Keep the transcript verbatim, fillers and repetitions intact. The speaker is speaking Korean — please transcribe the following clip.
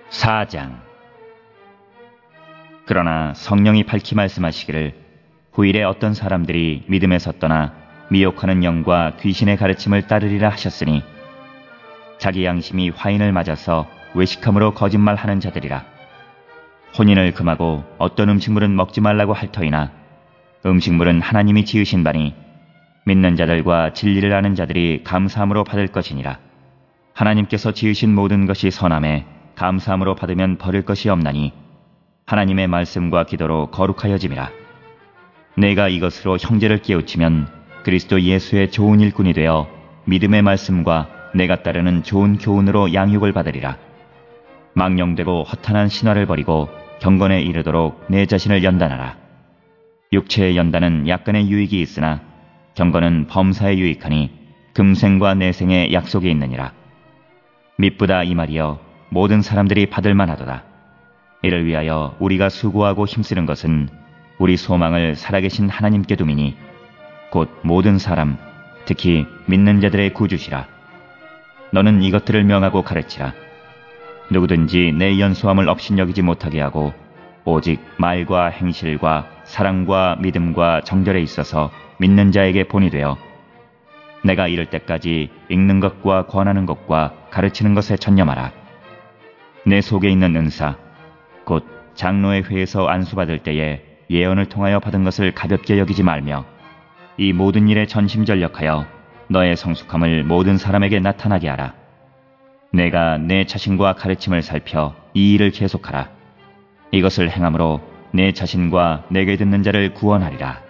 사 장. 그러나 성령이 밝히 말씀하시기를 후일에 어떤 사람들이 믿음에서 떠나 미혹하는 영과 귀신의 가르침을 따르리라 하셨으니 자기 양심이 화인을 맞아서 외식함으로 거짓말하는 자들이라. 혼인을 금하고 어떤 음식물은 먹지 말라고 할 터이나 음식물은 하나님이 지으신 바니 믿는 자들과 진리를 아는 자들이 감사함으로 받을 것이니라. 하나님께서 지으신 모든 것이 선함에 감사함으로 받으면 버릴 것이 없나니 하나님의 말씀과 기도로 거룩하여짐이라. 내가 이것으로 형제를 깨우치면 그리스도 예수의 좋은 일꾼이 되어 믿음의 말씀과 내가 따르는 좋은 교훈으로 양육을 받으리라. 망령되고 허탄한 신화를 버리고 경건에 이르도록 내 자신을 연단하라. 육체의 연단은 약간의 유익이 있으나 경건은 범사에 유익하니 금생과 내생의 약속이 있느니라. 미쁘다 이 말이여 모든 사람들이 받을 만하도다. 이를 위하여 우리가 수고하고 힘쓰는 것은 우리 소망을 살아계신 하나님께 두미니 곧 모든 사람 특히 믿는 자들의 구주시라. 너는 이것들을 명하고 가르치라. 누구든지 내 연소함을 업신여기지 못하게 하고 오직 말과 행실과 사랑과 믿음과 정절에 있어서 믿는 자에게 본이 되어 내가 이를 때까지 읽는 것과 권하는 것과 가르치는 것에 전념하라. 내 속에 있는 은사 곧 장로의 회에서 안수받을 때에 예언을 통하여 받은 것을 가볍게 여기지 말며 이 모든 일에 전심전력하여 너의 성숙함을 모든 사람에게 나타나게 하라. 내가 내 자신과 가르침을 살펴 이 일을 계속하라. 이것을 행함으로 내 자신과 내게 듣는 자를 구원하리라.